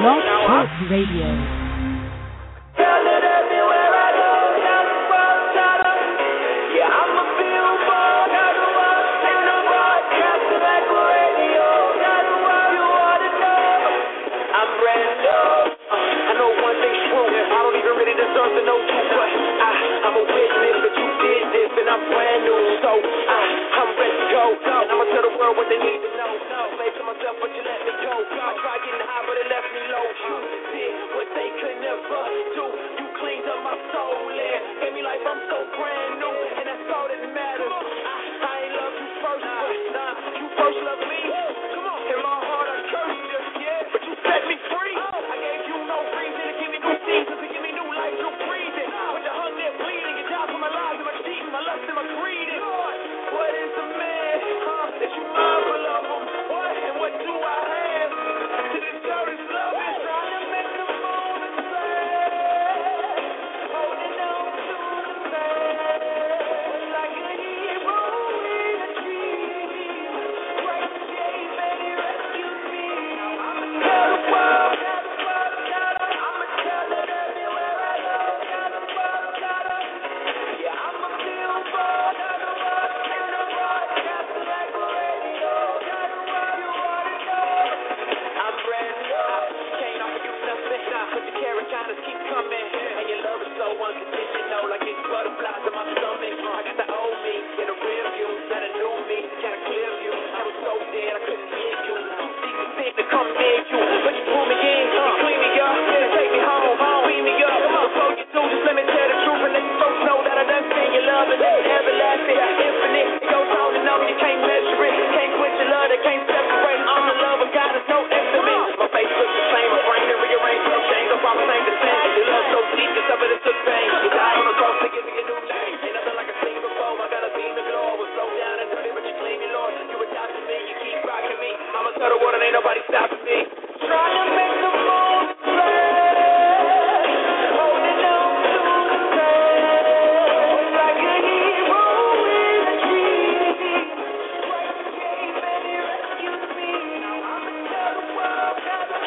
Blog Talk Radio. What they need to know. Made to myself, but you let me go. I tried getting high, but it left me low. You did what they could never do. You cleaned up my soul and gave me life. I'm so brand new, and that's all that matters. I ain't love you first, but nah, you first loved me. Come on, in my heart I cursed you, yeah, but you set me free. I gave you no reason to give me new seasons, to give me new life, new breathing. But you hung there bleeding, you died for my lies and my cheating, my lust and my greed. What is a man that you mindful of him? What and what do I have to deserve his love? Is trying to make the moment sad, holding on to the past like a hero in a dream. Christ gave and he rescued me. I'ma tell the world, I'ma tell it everywhere I go. Yeah, I'ma billboard, in the broadcast like a radio. You ought to know I'm brand new. Can't offer you nothing, but your carrot kindness keep coming, and your love is so unconditional, like it's butterflies in my stomach. I got the old me in the rear view, not a new me, got a clear view. I was so dead I couldn't hear you. Too deep to think to come near you, but you pull me in, you clean me up, then take me home, beat me up. Before you do, just let me tell the truth and let you folks know that I done seen your love and it's everlasting, infinite. It goes on and on, you can't measure it, can't quit your love, that can't separate. I'm the love of God, there's no estimate. My face looks the same, my brain and rearrange, no change, no promise ain't the same. Your love so deep, you suffered it took pain. You died on the cross to give me a new name. Ain't nothing like I seen before, I got a beam of glory. I was so down and dirty, but you clean me, Lord. You adopted me, you keep rocking me. I'ma tell the world and ain't nobody stopping me. Trying to make the most sad, holding on to the past like a hero in a dream. Christ came and he rescued me. Now I'ma tell the world,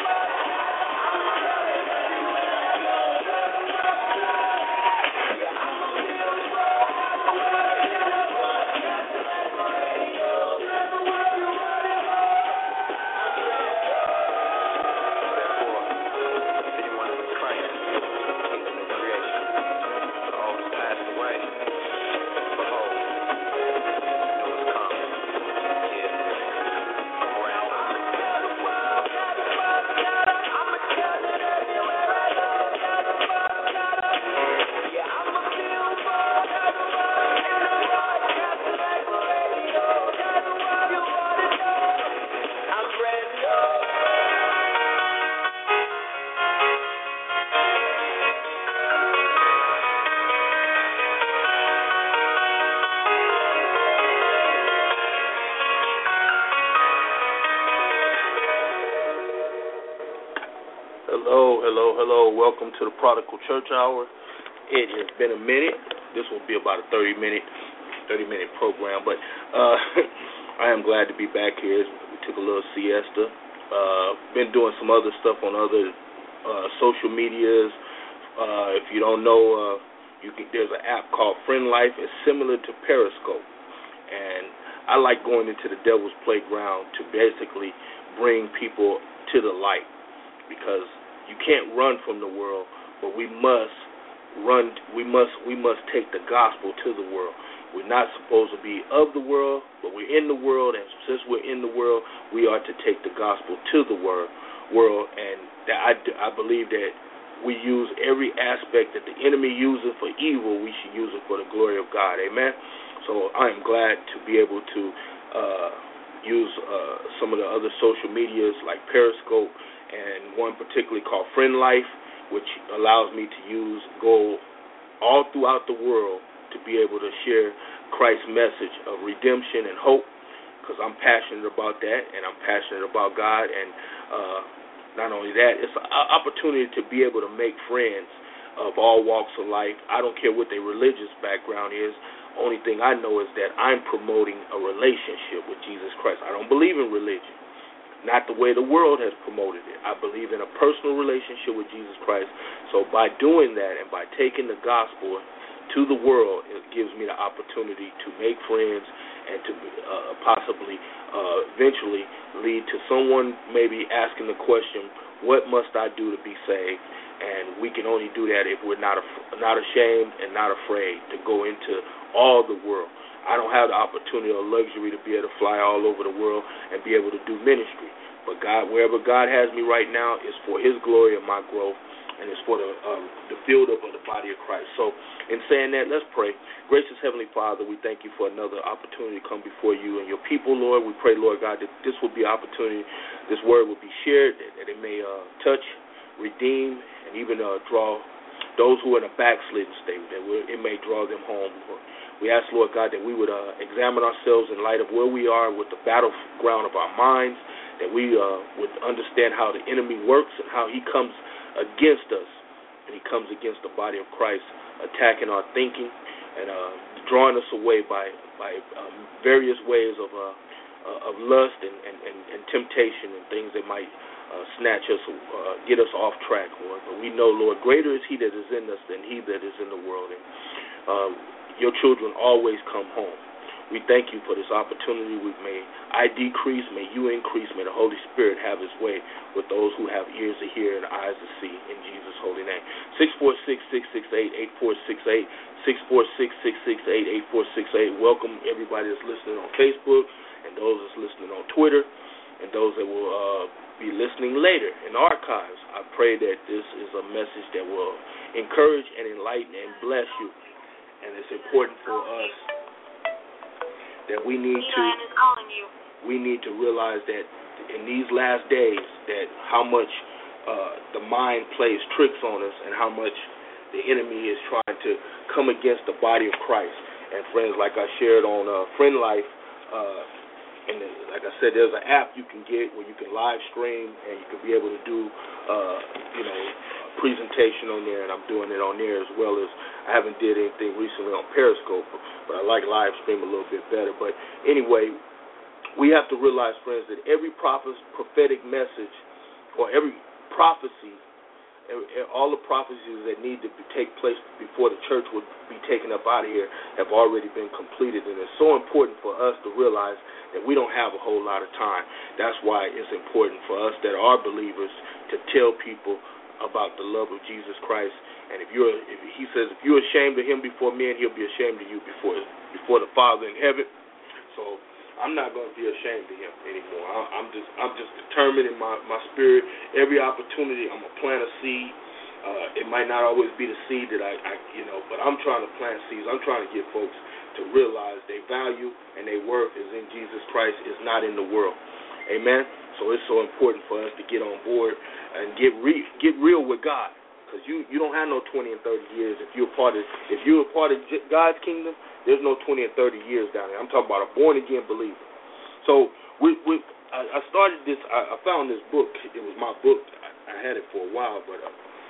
Hello. Welcome to the Prodigal Church Hour. It has been a minute. This will be about a 30-minute program, but I am glad to be back here. We took a little siesta. Been doing some other stuff on other social medias. If you don't know, there's an app called Friend Life. It's similar to Periscope, and I like going into the devil's playground to basically bring people to the light, because you can't run from the world, but we must take the gospel to the world. We're not supposed to be of the world, but we're in the world, and since we're in the world, we are to take the gospel to the world. And that I believe that we use every aspect that the enemy uses for evil, we should use it for the glory of God. Amen. So I am glad to be able to use some of the other social medias like Periscope, and one particularly called Friend Life, which allows me to go all throughout the world to be able to share Christ's message of redemption and hope, because I'm passionate about that, and I'm passionate about God. And not only that, it's an opportunity to be able to make friends of all walks of life. I don't care what their religious background is. Only thing I know is that I'm promoting a relationship with Jesus Christ. I don't believe in religion. not the way the world has promoted it. I believe in a personal relationship with Jesus Christ. So by doing that and by taking the gospel to the world, it gives me the opportunity to make friends and to possibly eventually lead to someone maybe asking the question, what must I do to be saved? And we can only do that if we're not ashamed and not afraid to go into all the world. I don't have the opportunity or luxury to be able to fly all over the world and be able to do ministry. But God, wherever God has me right now, is for His glory and my growth, and it's for the build-up of the body of Christ. So in saying that, let's pray. Gracious Heavenly Father, we thank you for another opportunity to come before you and your people, Lord. We pray, Lord God, that this will be an opportunity, this word will be shared, that it may touch, redeem, and even draw those who are in a backslidden state, that it may draw them home, Lord. We ask, Lord God, that we would examine ourselves in light of where we are with the battleground of our minds, that we would understand how the enemy works and how he comes against us, and he comes against the body of Christ, attacking our thinking and drawing us away by various ways of lust and temptation and things that might snatch us, get us off track, Lord. But we know, Lord, greater is He that is in us than he that is in the world. And your children always come home. We thank you for this opportunity. May I decrease, may you increase, may the Holy Spirit have His way with those who have ears to hear and eyes to see, in Jesus' holy name. 646-668-8468, 646-668-8468. Welcome everybody that's listening on Facebook and those that's listening on Twitter and those that will be listening later in archives. I pray that this is a message that will encourage and enlighten and bless you. And it's important for us that we need to realize that in these last days that how much the mind plays tricks on us and how much the enemy is trying to come against the body of Christ. And friends, like I shared on Friend Life, and like I said, there's an app you can get where you can live stream and you can be able to do presentation on there, and I'm doing it on there as well. As I haven't did anything recently on Periscope, but I like live stream a little bit better. But anyway, we have to realize, friends, that every prophetic message or every prophecy, all the prophecies that need to take place before the church would be taken up out of here have already been completed. And it's so important for us to realize that we don't have a whole lot of time. That's why it's important for us that are believers to tell people about the love of Jesus Christ. And he says, if you're ashamed of Him before men, He'll be ashamed of you before the Father in heaven. So I'm not going to be ashamed of Him anymore. I'm just determined in my spirit. Every opportunity, I'm going to plant a seed. It might not always be the seed that I but I'm trying to plant seeds. I'm trying to get folks to realize their value and their worth is in Jesus Christ, is not in the world. Amen. So it's so important for us to get on board and get real with God, because you don't have no 20 and 30 years if you're a part of God's kingdom. There's no 20 and 30 years down there. I'm talking about a born again believer. So I started this. I found this book. It was my book. I had it for a while, but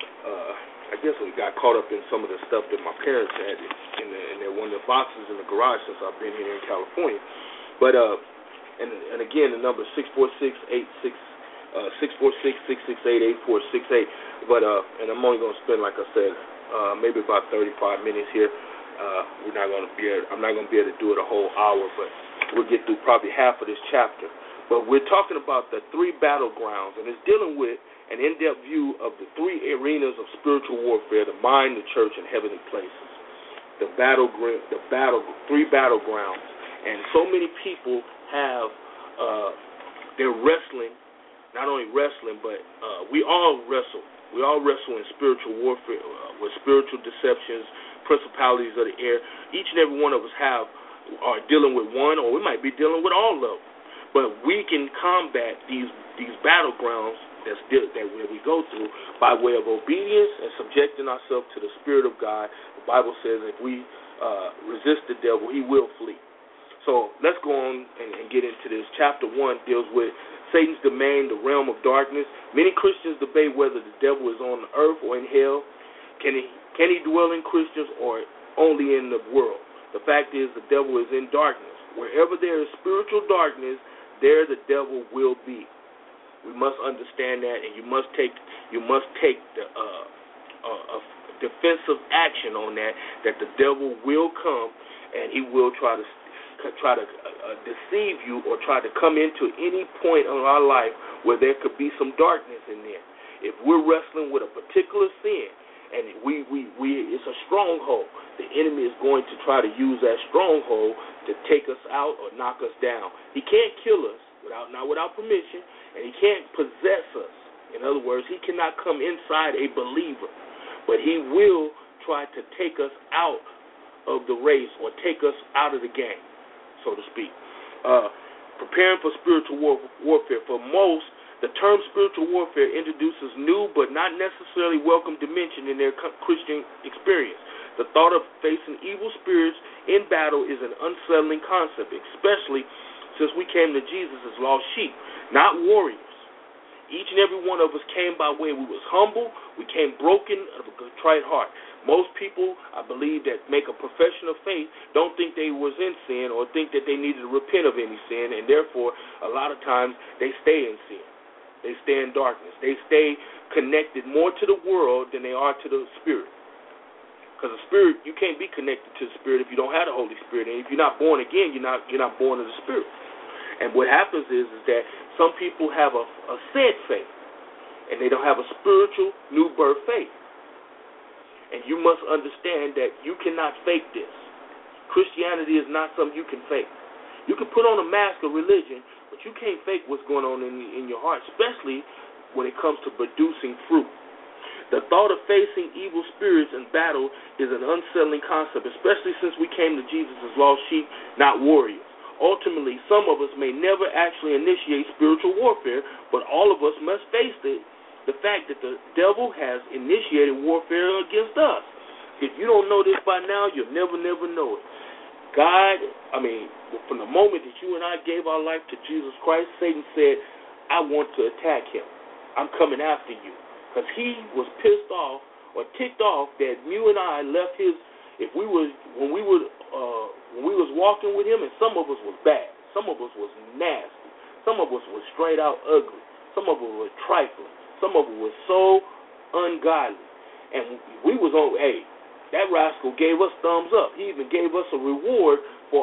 I guess I got caught up in some of the stuff that my parents had in one of the boxes in the garage since I've been here in California. But and again, the number is 646-668-8468. But and I'm only going to spend, like I said, maybe about 35 minutes here. I'm not going to be able to do it a whole hour, but we'll get through probably half of this chapter. But we're talking about the three battlegrounds, and it's dealing with an in-depth view of the three arenas of spiritual warfare: the mind, the church, and heavenly places. Three battlegrounds. And so many people have, they're wrestling, not only wrestling, but we all wrestle. We all wrestle in spiritual warfare, with spiritual deceptions, principalities of the air. Each and every one of us are dealing with one, or we might be dealing with all of them. But we can combat these battlegrounds that we go through by way of obedience and subjecting ourselves to the Spirit of God. The Bible says if we resist the devil, he will flee. So let's go on and get into this. Chapter 1 deals with Satan's domain, the realm of darkness. Many Christians debate whether the devil is on the earth or in hell. Can he dwell in Christians or only in the world? The fact is the devil is in darkness. Wherever there is spiritual darkness, there the devil will be. We must understand that, and you must take the defensive action on that. That the devil will come, and he will try to deceive you or try to come into any point in our life where there could be some darkness in there. If we're wrestling with a particular sin and it's a stronghold, the enemy is going to try to use that stronghold to take us out or knock us down. He can't kill us not without permission, and he can't possess us. In other words, he cannot come inside a believer, but he will try to take us out of the race or take us out of the game, so to speak. Preparing for spiritual warfare. For most, the term spiritual warfare introduces new but not necessarily welcome dimension in their Christian experience. The thought of facing evil spirits in battle is an unsettling concept, especially since we came to Jesus as lost sheep, not warriors. Each and every one of us came by way. We was humble. We came broken of a contrite heart. Most people, I believe, that make a profession of faith don't think they was in sin or think that they needed to repent of any sin, and therefore, a lot of times, they stay in sin. They stay in darkness. They stay connected more to the world than they are to the Spirit. Because the Spirit, you can't be connected to the Spirit if you don't have the Holy Spirit. And if you're not born again, you're not born of the Spirit. And what happens is that some people have a said faith, and they don't have a spiritual new birth faith. And you must understand that you cannot fake this. Christianity is not something you can fake. You can put on a mask of religion, but you can't fake what's going on in your heart, especially when it comes to producing fruit. The thought of facing evil spirits in battle is an unsettling concept, especially since we came to Jesus as lost sheep, not warriors. Ultimately, some of us may never actually initiate spiritual warfare, but all of us must face the fact that the devil has initiated warfare against us. If you don't know this by now, you'll never know it. From the moment that you and I gave our life to Jesus Christ, Satan said, I want to attack him. I'm coming after you. Because he was pissed off or ticked off that you and I left his, when we was walking with him, and some of us was bad. Some of us was nasty. Some of us was straight out ugly. Some of us was trifling. Some of it was so ungodly. And we was on, that rascal gave us thumbs up. He even gave us a reward for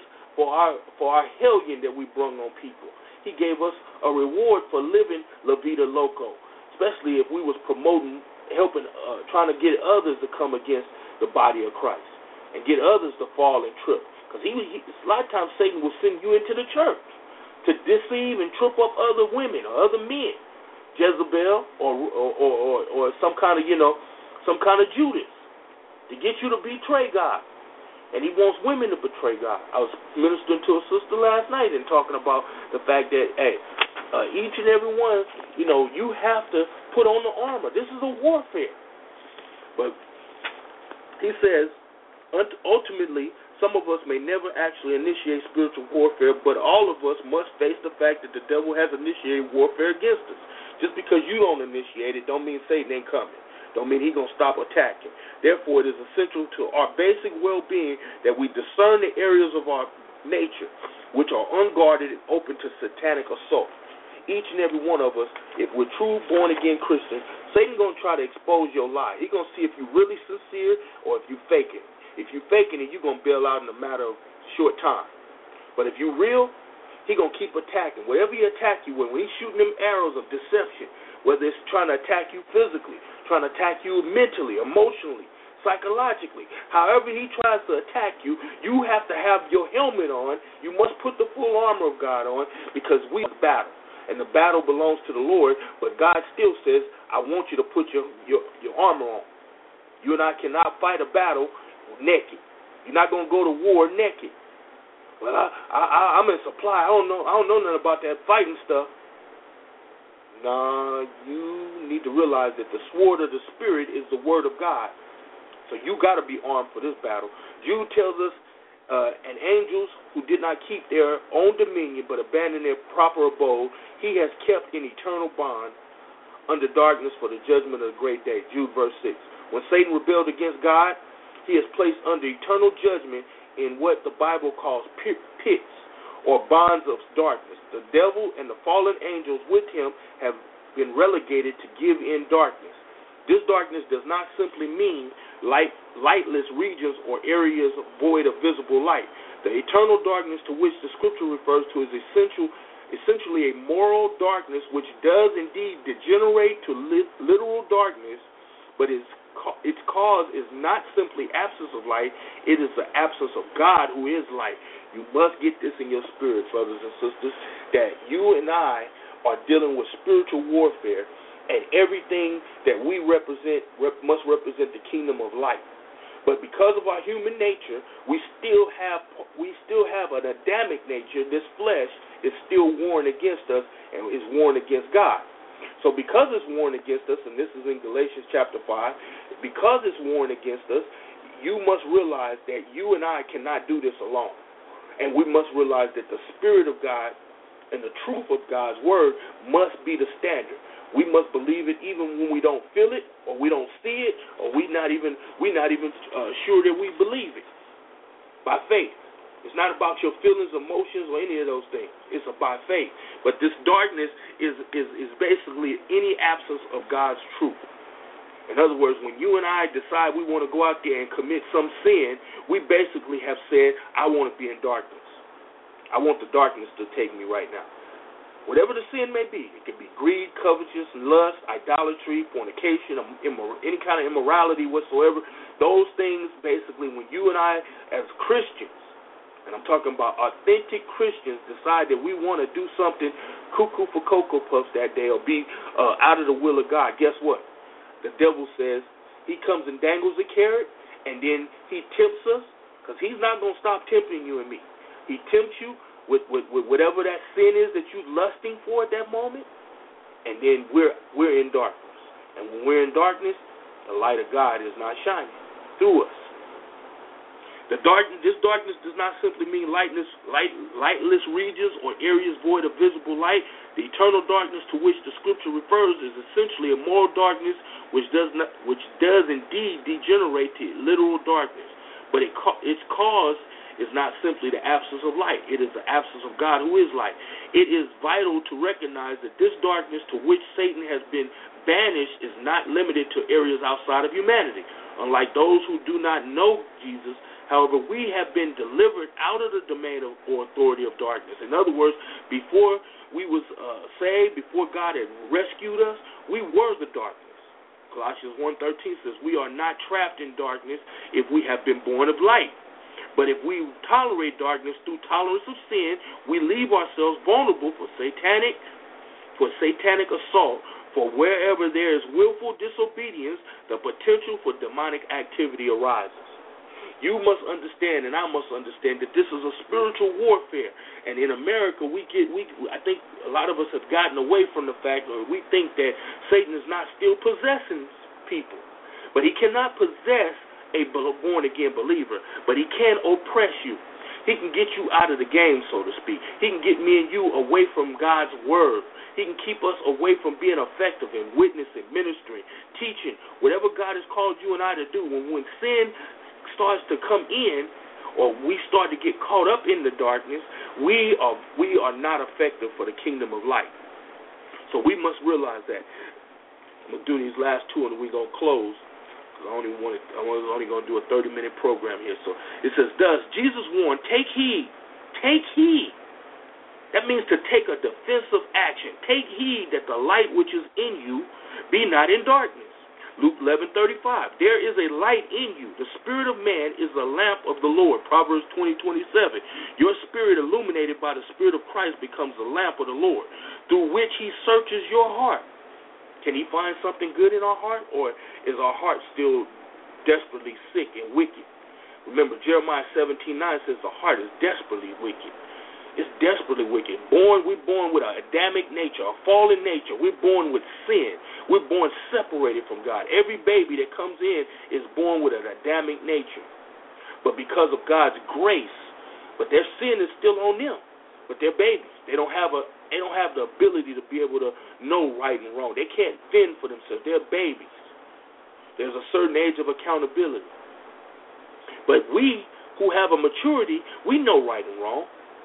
our hellion that we brung on people. He gave us a reward for living La Vida Loco, especially if we was promoting, helping, trying to get others to come against the body of Christ and get others to fall and trip. Because a lot of times Satan will send you into the church to deceive and trip up other women or other men. Jezebel or some kind of Judas to get you to betray God. And he wants women to betray God. I was ministering to a sister last night and talking about the fact that, each and every one, you have to put on the armor. This is a warfare. But he says, ultimately, some of us may never actually initiate spiritual warfare, but all of us must face the fact that the devil has initiated warfare against us. Just because you don't initiate it don't mean Satan ain't coming. Don't mean he's going to stop attacking. Therefore, it is essential to our basic well-being that we discern the areas of our nature which are unguarded and open to satanic assault. Each and every one of us, if we're true born-again Christians, Satan's going to try to expose your lie. He's going to see if you're really sincere or if you're faking. If you're faking it, you're going to bail out in a matter of short time. But if you're real, he's going to keep attacking. Whatever he attack you with, when he's shooting them arrows of deception, whether it's trying to attack you physically, trying to attack you mentally, emotionally, psychologically, however he tries to attack you, you have to have your helmet on. You must put the full armor of God on because we battle. And the battle belongs to the Lord, but God still says, I want you to put your armor on. You and I cannot fight a battle naked. You're not going to go to war naked. Well, I'm in supply. I don't know nothing about that fighting stuff. Nah, you need to realize that the sword of the Spirit is the word of God. So you got to be armed for this battle. Jude tells us, and angels who did not keep their own dominion but abandoned their proper abode, he has kept in eternal bond under darkness for the judgment of the great day. Jude verse 6. When Satan rebelled against God, he is placed under eternal judgment in what the Bible calls pits, or bonds of darkness. The devil and the fallen angels with him have been relegated to give in darkness. This darkness does not simply mean lightless regions or areas void of visible light. The eternal darkness to which the Scripture refers to is essentially a moral darkness which does indeed degenerate to literal darkness, but its cause is not simply absence of light, it is the absence of God who is light. You must get this in your spirit, brothers and sisters, that you and I are dealing with spiritual warfare, and everything that we represent must represent the kingdom of light. But because of our human nature, we still have an Adamic nature. This flesh is still warned against us and is warned against God. So because it's warned against us, and this is in Galatians chapter 5, because it's warned against us, you must realize that you and I cannot do this alone. And we must realize that the Spirit of God and the truth of God's Word must be the standard. We must believe it even when we don't feel it, or we don't see it, or we're not even sure that we believe it. By faith. It's not about your feelings, emotions, or any of those things. It's about faith. But this darkness is basically any absence of God's truth. In other words, when you and I decide we want to go out there and commit some sin, we basically have said, I want to be in darkness. I want the darkness to take me right now. Whatever the sin may be, it could be greed, covetousness, lust, idolatry, fornication, any kind of immorality whatsoever. Those things, basically, when you and I, as Christians, and I'm talking about authentic Christians, decide that we want to do something cuckoo for Cocoa Puffs that day or be out of the will of God, guess what? The devil says he comes and dangles a carrot, and then he tempts us, because he's not going to stop tempting you and me. He tempts you with whatever that sin is that you're lusting for at that moment, and then we're in darkness. And when we're in darkness, the light of God is not shining through us. This darkness does not simply mean lightless regions or areas void of visible light. The eternal darkness to which the Scripture refers is essentially a moral darkness which does indeed degenerate to literal darkness. But its cause is not simply the absence of light. It is the absence of God who is light. It is vital to recognize that this darkness to which Satan has been banished is not limited to areas outside of humanity. Unlike those who do not know Jesus, however, we have been delivered out of the domain or authority of darkness. In other words, before we was saved, before God had rescued us, we were the darkness. Colossians 1:13 says we are not trapped in darkness if we have been born of light. But if we tolerate darkness through tolerance of sin, we leave ourselves vulnerable for satanic assault. For wherever there is willful disobedience, the potential for demonic activity arises. You must understand, and I must understand, that this is a spiritual warfare. And in America, I think a lot of us have gotten away from the fact, or we think that Satan is not still possessing people. But he cannot possess a born-again believer, but he can oppress you. He can get you out of the game, so to speak. He can get me and you away from God's word. He can keep us away from being effective in witnessing, ministering, teaching, whatever God has called you and I to do. When sin starts to come in, or we start to get caught up in the darkness, we are not effective for the kingdom of light. So we must realize that. I'm going to do these last two, and we're going to close. I was only going to do a 30-minute program here. So it says, thus, Jesus warned, take heed. Take heed. That means to take a defensive action. Take heed that the light which is in you be not in darkness. Luke 11:35. There is a light in you. The spirit of man is the lamp of the Lord. Proverbs 20:27. Your spirit illuminated by the Spirit of Christ becomes the lamp of the Lord, through which he searches your heart. Can he find something good in our heart, or is our heart still desperately sick and wicked? Remember, Jeremiah 17:9 says the heart is desperately wicked. It's desperately wicked. We're born with an Adamic nature, a fallen nature. We're born with sin. We're born separated from God. Every baby that comes in is born with an Adamic nature. But because of God's grace, but their sin is still on them. But they're babies. They don't have the ability to be able to know right and wrong. They can't fend for themselves. They're babies. There's a certain age of accountability. But we who have a maturity, we know right and wrong.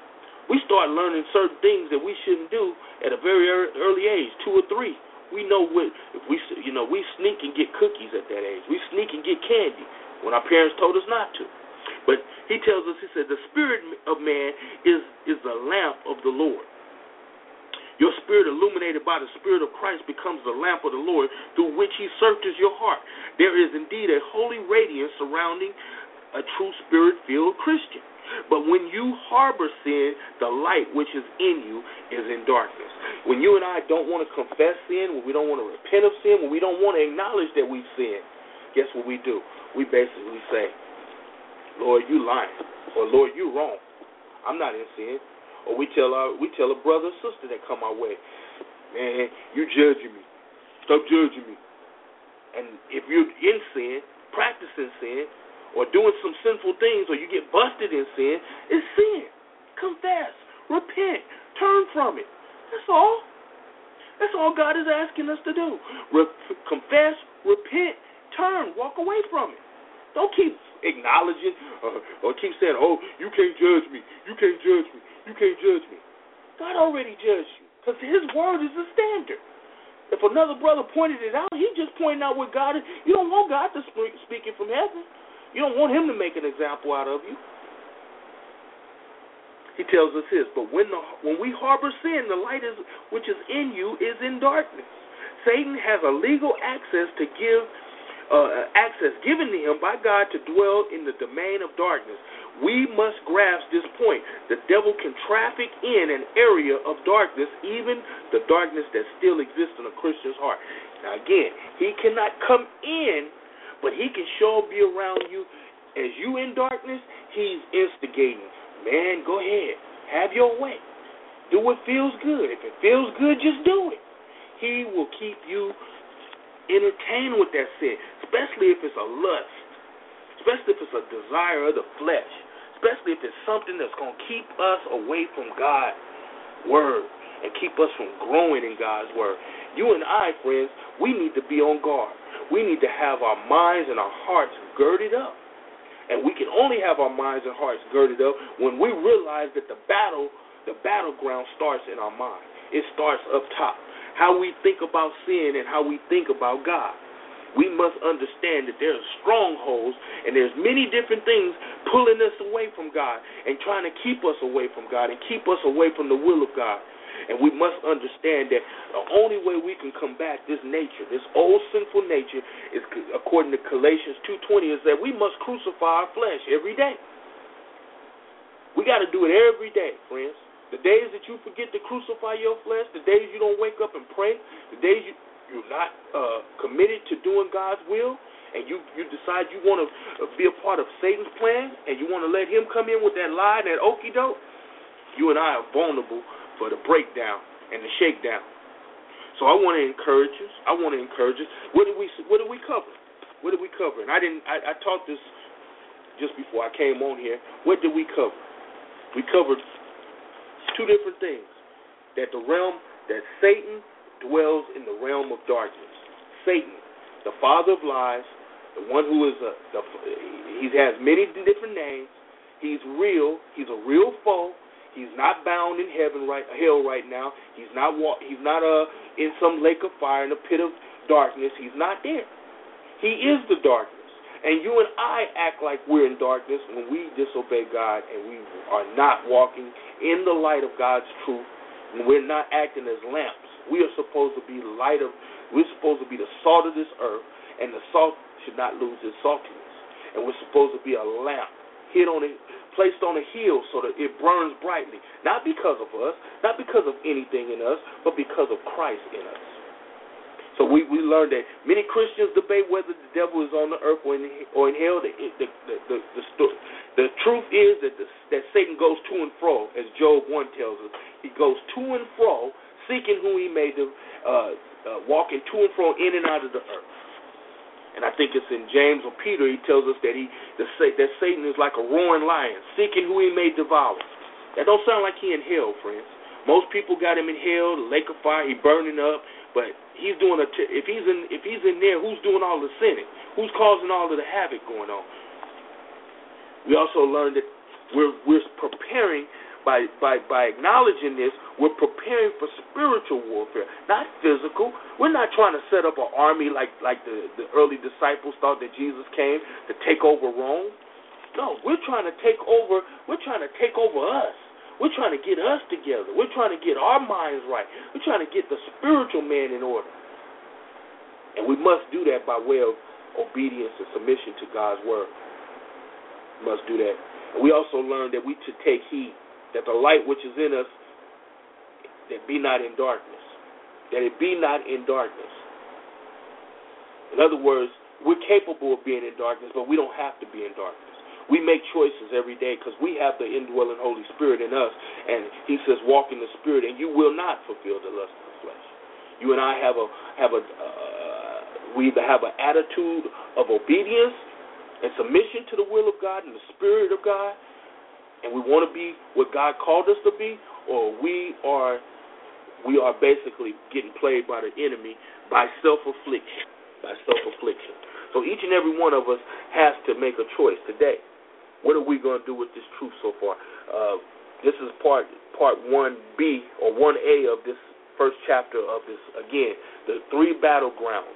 We start learning certain things that we shouldn't do at a very early age, 2 or 3. We know if we sneak and get cookies at that age. We sneak and get candy when our parents told us not to. But he tells us, he said, the spirit of man is the lamp of the Lord. Your spirit, illuminated by the Spirit of Christ, becomes the lamp of the Lord through which he searches your heart. There is indeed a holy radiance surrounding a true spirit-filled Christian. But when you harbor sin, the light which is in you is in darkness. When you and I don't want to confess sin, when we don't want to repent of sin, when we don't want to acknowledge that we've sinned, guess what we do? We basically say, Lord, you lying, or Lord, you wrong. I'm not in sin. Or we tell a brother or sister that come our way, man, you judging me. Stop judging me. And if you're in sin, practicing sin, or doing some sinful things, or you get busted in sin, it's sin. Confess. Repent. Turn from it. That's all. That's all God is asking us to do. Confess, repent, turn, walk away from it. Don't keep acknowledging or keep saying, oh, you can't judge me. You can't judge me. You can't judge me. God already judged you because his word is the standard. If another brother pointed it out, he just pointing out what God is. You don't want God to speak it from heaven. You don't want him to make an example out of you. He tells us this, but when we harbor sin, the light which is in you is in darkness. Satan has a legal access given to him by God to dwell in the domain of darkness. We must grasp this point. The devil can traffic in an area of darkness, even the darkness that still exists in a Christian's heart. Now again, he cannot come in, but he can sure be around you. As you in darkness, he's instigating. Man, go ahead. Have your way. Do what feels good. If it feels good, just do it. He will keep you entertained with that sin, especially if it's a lust, especially if it's a desire of the flesh, especially if it's something that's going to keep us away from God's word and keep us from growing in God's word. You and I, friends, we need to be on guard. We need to have our minds and our hearts girded up. And we can only have our minds and hearts girded up when we realize that the battleground starts in our mind. It starts up top. How we think about sin and how we think about God. We must understand that there's strongholds and there's many different things pulling us away from God and trying to keep us away from God and keep us away from the will of God. And we must understand that the only way we can combat this nature, this old sinful nature, is according to Galatians 2:20, is that we must crucify our flesh every day. We got to do it every day, friends. The days that you forget to crucify your flesh, the days you don't wake up and pray, the days you're not committed to doing God's will, and you decide you want to be a part of Satan's plan, and you want to let him come in with that lie, that okie doke, you and I are vulnerable for the breakdown and the shakedown. So I want to encourage us. What did we cover? What did we cover? And I taught this just before I came on here. What did we cover? We covered two different things. That Satan dwells in the realm of darkness. Satan, the father of lies, the one who is he has many different names. He's real. He's a real foe. He's not bound in hell right now. He's not in some lake of fire in a pit of darkness. He's not there. He is the darkness. And you and I act like we're in darkness when we disobey God and we are not walking in the light of God's truth, and we're not acting as lamps. We are supposed to be we're supposed to be the salt of this earth, and the salt should not lose its saltiness. And we're supposed to be a lamp placed on a hill so that it burns brightly, not because of us, not because of anything in us, but because of Christ in us. So we learned that many Christians debate whether the devil is on the earth or in hell. The truth is that Satan goes to and fro, as Job 1 tells us. He goes to and fro, seeking whom he may walking to and fro in and out of the earth. And I think it's in James or Peter, he tells us that Satan is like a roaring lion, seeking who he may devour. That don't sound like he in hell, friends. Most people got him in hell, the lake of fire, he burning up. But he's doing if he's in there, who's doing all the sinning? Who's causing all of the havoc going on? We also learned that we're preparing By acknowledging this, we're preparing for spiritual warfare, not physical. We're not trying to set up an army like the early disciples thought that Jesus came to take over Rome. No, we're trying to take over. We're trying to take over us. We're trying to get us together. We're trying to get our minds right. We're trying to get the spiritual man in order. And we must do that by way of obedience and submission to God's word. We must do that. And we also learn that we should take heed that the light which is in us, that be not in darkness. That it be not in darkness. In other words, we're capable of being in darkness, but we don't have to be in darkness. We make choices every day because we have the indwelling Holy Spirit in us. And he says, walk in the Spirit, and you will not fulfill the lust of the flesh. You and I we either have an attitude of obedience and submission to the will of God and the Spirit of God, and we want to be what God called us to be, or we are basically getting played by the enemy by self-affliction. So each and every one of us has to make a choice today. What are we going to do with this truth so far? This is part 1B or 1A of this first chapter of this, again, the three battlegrounds,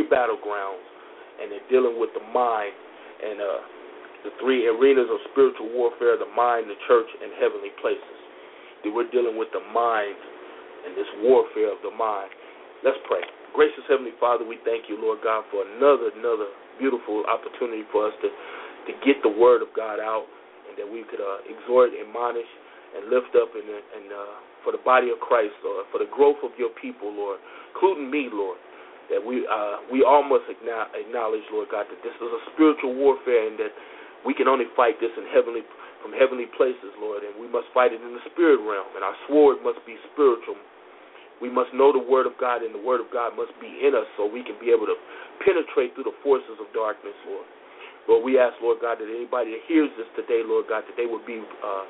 and they're dealing with the mind and the three arenas of spiritual warfare, the mind, the church, and heavenly places. We're dealing with the mind and this warfare of the mind. Let's pray. Gracious Heavenly Father, we thank you, Lord God, for another beautiful opportunity for us to get the word of God out, and that we could exhort, admonish, and lift up and for the body of Christ, Lord, for the growth of your people, Lord, including me, Lord, that we all must acknowledge, Lord God, that this is a spiritual warfare and that we can only fight this from heavenly places, Lord, and we must fight it in the spirit realm, and our sword must be spiritual. We must know the Word of God, and the Word of God must be in us so we can be able to penetrate through the forces of darkness, Lord. Lord, we ask, Lord God, that anybody that hears this today, Lord God, that they would be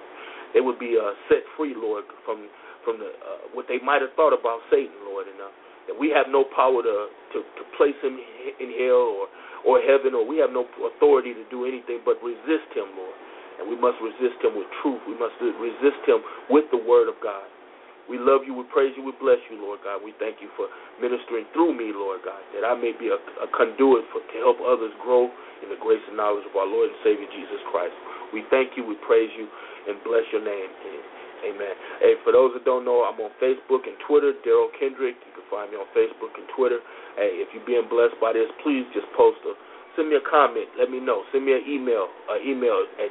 set free, Lord, from the what they might have thought about Satan, Lord, and that we have no power to place him in hell or heaven, or we have no authority to do anything but resist him, Lord. And we must resist him with truth. We must resist him with the Word of God. We love you, we praise you, we bless you, Lord God. We thank you for ministering through me, Lord God, that I may be a conduit to help others grow in the grace and knowledge of our Lord and Savior Jesus Christ. We thank you, we praise you, and bless your name. Amen. Hey, for those that don't know, I'm on Facebook and Twitter, Daryl Kendrick. You can find me on Facebook and Twitter. Hey, if you're being blessed by this, please just send me a comment. Let me know. Send me an email at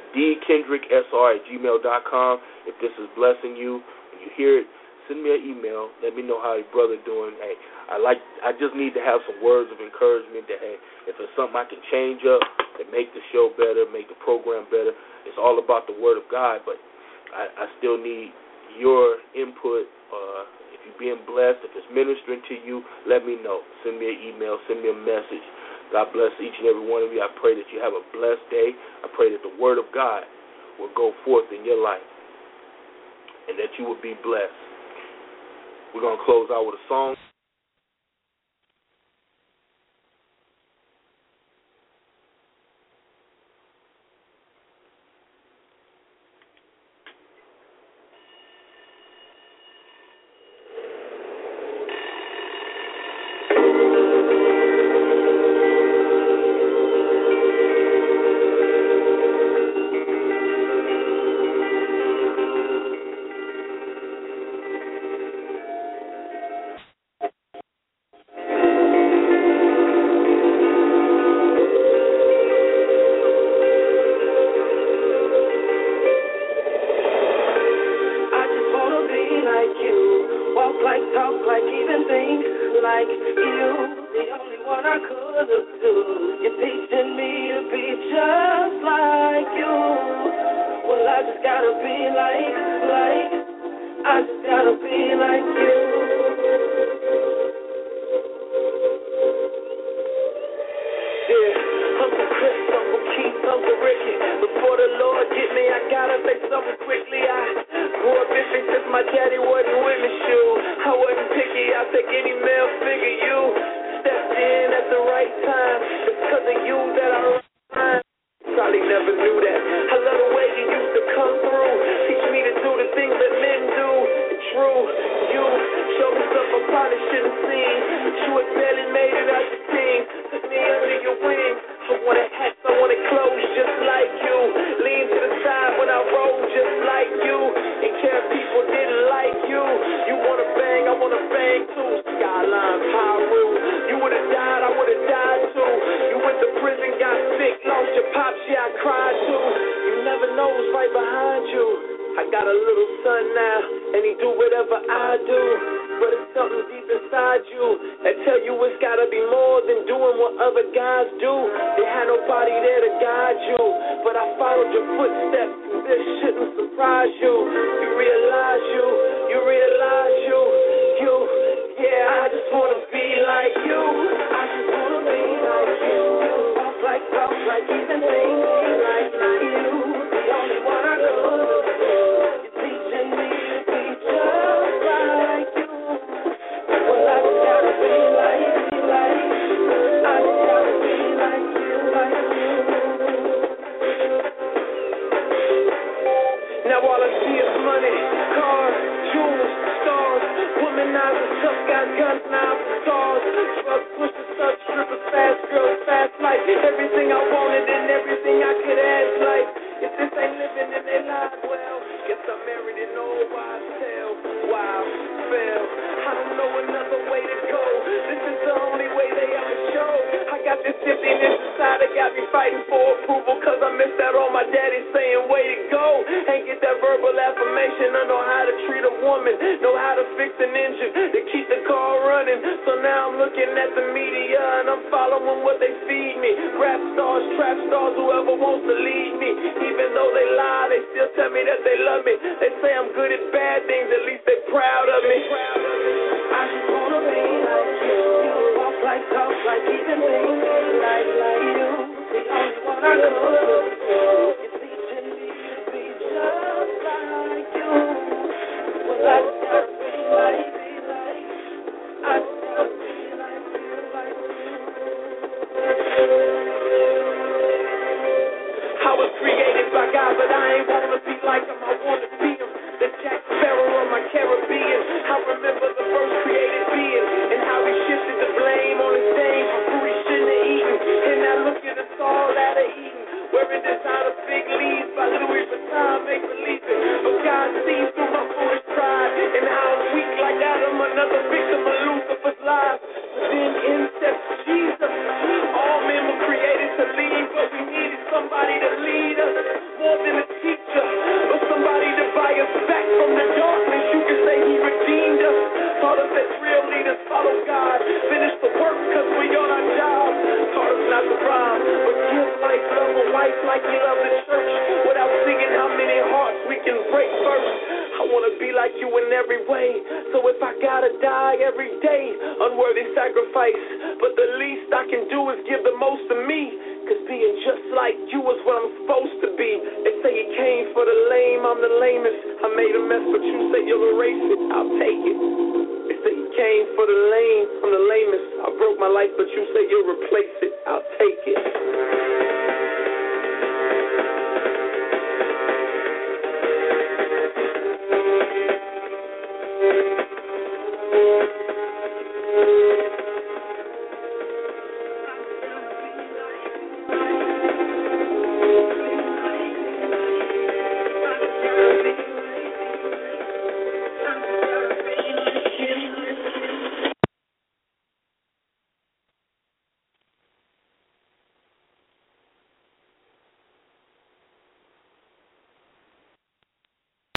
dkendricksr@gmail.com. If this is blessing you and you hear it, send me an email. Let me know how your brother doing. Hey, I just need to have some words of encouragement that, hey, if it's something I can change up and make the show better, make the program better, it's all about the Word of God, but I still need your input. If you're being blessed, if it's ministering to you, let me know. Send me an email, send me a message. God bless each and every one of you. I pray that you have a blessed day. I pray that the Word of God will go forth in your life and that you will be blessed. We're going to close out with a song. Probably never knew that. I love the way you used to come through. Teach me to do the things that men do. True, you show me stuff I probably shouldn't seen. But you had barely made it out the team. Took me under your wing. I wanted hats, I wanted clothes just like you. Lean to the side when I roll just like you. And care if people didn't like you. You wanna bang, I wanna bang too. Skyline, Pyru. You would've died, I would've died too. You went to prison, got sick, lost your pops, yeah, I cried too. You never know what's right behind you. I got a little son now, and he do whatever I do. But it's something deep inside you that tell you it's gotta be more than doing what other guys do. They had nobody there to guide you, but I followed your footsteps, and this shouldn't surprise you. You realize you, yeah, I just wanna be like you. I just wanna be like you. Walk like even things like you. The only one I know. You're teaching me to be just like you. Well, I just gotta be like you. I just gotta be like you. Now all I see is money, cars, jewels, stars, womanizers, tough guys, guns, knives, stars, drugs, pushers, thugs, strippers, fast girls, fast life, everything I wanted and everything I could ask life. If this ain't living in their lives, well, guess I'm married in old wives' tale. Wow, fail. I don't know another way to go. This is the only way they ever show. I got this emptiness inside that got me fighting for approval, cause I missed out on my daddy saying way to go. Ain't get that verbal affirmation. I know how to treat a woman, know how to fix an engine, to keep the car running. So now I'm looking at the media and I'm following what they feed me. Rap stars, trap stars, whoever wants to lead me. Even though they lie, they still tell me that they love me. They say I'm good at bad things, at least they proud of me. I just wanna be like you. Walk like, talk like, even things like you. The only one I know. You're teaching me to be just like you. Well, I just gotta be like I just gotta be like you. I was created by God, but I ain't wanna be like him, I wanna be him. The Jack Sparrow on my Caribbean. I remember the first created being and how he shifted the blame on his name for food he shouldn't have eaten. And now look at us all out of Eden, wearing designer fig leaves by Louis Vuitton, make believe it. But God sees through my foolish pride and how I'm weak like Adam, another victim of Lucifer's lies. But then incest, Jesus. All men were created to lead, but we needed somebody to lead us, more than a teacher, but somebody to buy us back from the darkness. You can say he redeemed us, taught us that real leaders follow God, finish the work because we on our job, taught us not to rob, but give life, love a wife like he loved the church, without singing how many hearts we can break first. I want to be like you in every way, so if I gotta die every day, unworthy sacrifice, but the least I can do is give the most of me, cause being just like you is what I'm supposed to be. They say he came for the lame, I'm the lamest. I made a mess, but you say you'll erase it, I'll take it. They say he came for the lame, I'm the lamest. I broke my life, but you say you'll replace it, I'll take it.